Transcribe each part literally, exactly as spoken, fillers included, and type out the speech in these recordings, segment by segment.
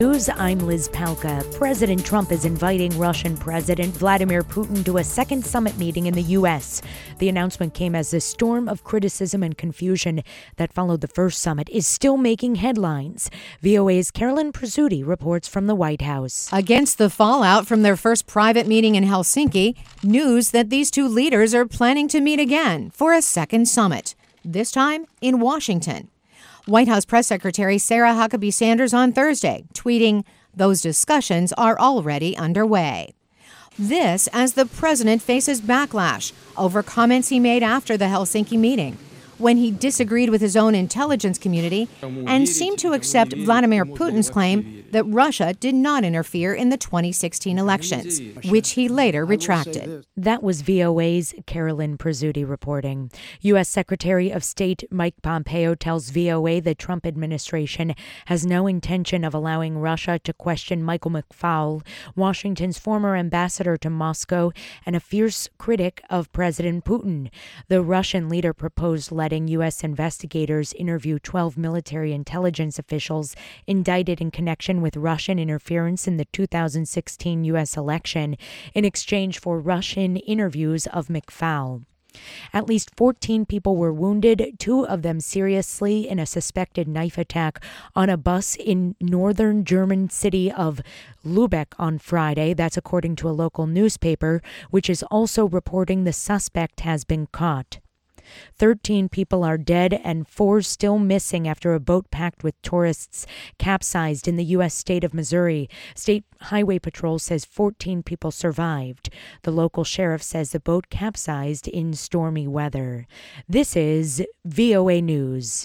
News, I'm Liz Palka. President Trump is inviting Russian President Vladimir Putin to a second summit meeting in the U S. The announcement came as the storm of criticism and confusion that followed the first summit is still making headlines. V O A's Carolyn Prezzuti reports from the White House. Against the fallout from their first private meeting in Helsinki, news that these two leaders are planning to meet again for a second summit, this time in Washington. White House Press Secretary Sarah Huckabee Sanders on Thursday, tweeting, "Those discussions are already underway." This as the president faces backlash over comments he made after the Helsinki meeting, when he disagreed with his own intelligence community and seemed to accept Vladimir Putin's claim that Russia did not interfere in the twenty sixteen elections, which he later retracted. That was V O A's Carolyn Prezzuti reporting. U S. Secretary of State Mike Pompeo tells V O A the Trump administration has no intention of allowing Russia to question Michael McFaul, Washington's former ambassador to Moscow and a fierce critic of President Putin. The Russian leader proposed letting U S investigators interview twelve military intelligence officials indicted in connection with Russian interference in the two thousand sixteen U S election in exchange for Russian interviews of McFaul. At least fourteen people were wounded, two of them seriously, in a suspected knife attack on a bus in northern German city of Lübeck on Friday. That's according to a local newspaper, which is also reporting the suspect has been caught. Thirteen people are dead and four still missing after a boat packed with tourists capsized in the U S state of Missouri. State Highway Patrol says fourteen people survived. The local sheriff says the boat capsized in stormy weather. This is V O A News.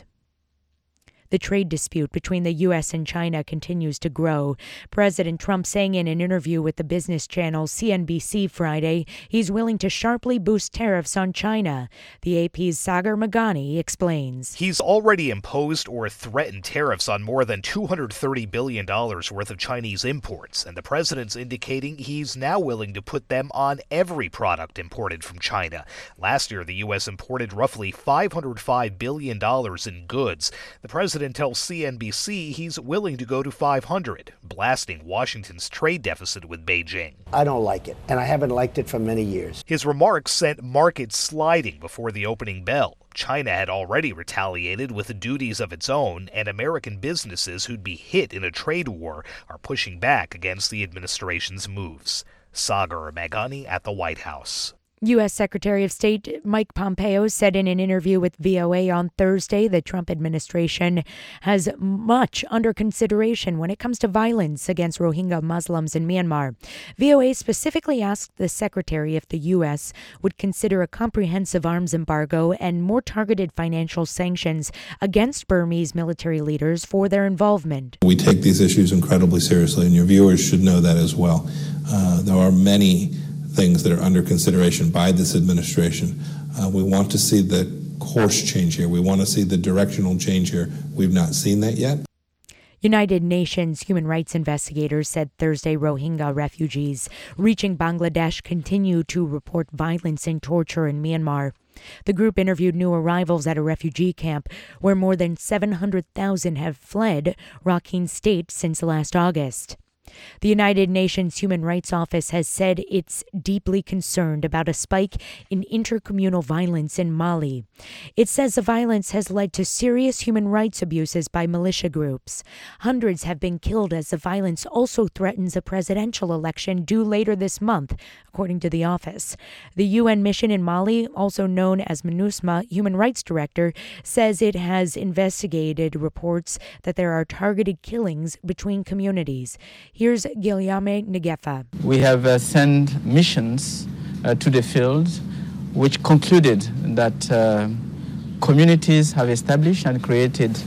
The trade dispute between the U S and China continues to grow. President Trump saying in an interview with the business channel C N B C Friday he's willing to sharply boost tariffs on China. The A P's Sagar Meghani explains. He's already imposed or threatened tariffs on more than two hundred thirty billion dollars worth of Chinese imports, and the president's indicating he's now willing to put them on every product imported from China. Last year, the U S imported roughly five hundred five billion dollars in goods. The president President tells C N B C he's willing to go to five hundred, blasting Washington's trade deficit with Beijing. I don't like it, and I haven't liked it for many years. His remarks sent markets sliding before the opening bell. China had already retaliated with duties of its own, and American businesses who'd be hit in a trade war are pushing back against the administration's moves. Sagar Meghani at the White House. U S. Secretary of State Mike Pompeo said in an interview with V O A on Thursday the Trump administration has much under consideration when it comes to violence against Rohingya Muslims in Myanmar. V O A specifically asked the secretary if the U S would consider a comprehensive arms embargo and more targeted financial sanctions against Burmese military leaders for their involvement. We take these issues incredibly seriously, and your viewers should know that as well. Uh, there are many things that are under consideration by this administration. Uh, we want to see the course change here. We want to see the directional change here. We've not seen that yet. United Nations human rights investigators said Thursday Rohingya refugees reaching Bangladesh continue to report violence and torture in Myanmar. The group interviewed new arrivals at a refugee camp where more than seven hundred thousand have fled Rakhine State since last August. The United Nations Human Rights Office has said it's deeply concerned about a spike in intercommunal violence in Mali. It says the violence has led to serious human rights abuses by militia groups. Hundreds have been killed as the violence also threatens a presidential election due later this month, according to the office. The U N mission in Mali, also known as MINUSMA, Human Rights Director, says it has investigated reports that there are targeted killings between communities. Here's Guillaume Negefa. We have uh, sent missions uh, to the field which concluded that uh, communities have established and created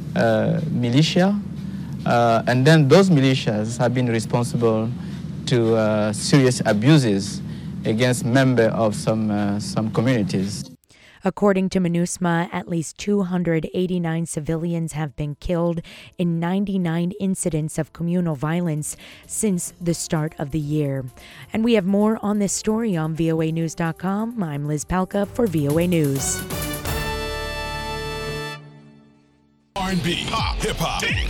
uh, militia, uh, and then those militias have been responsible to uh, serious abuses against members of some, uh, some communities. According to MINUSMA, at least two hundred eighty-nine civilians have been killed in ninety-nine incidents of communal violence since the start of the year. And we have more on this story on V O A news dot com. I'm Liz Palka for V O A News. R and B, pop, hip-hop,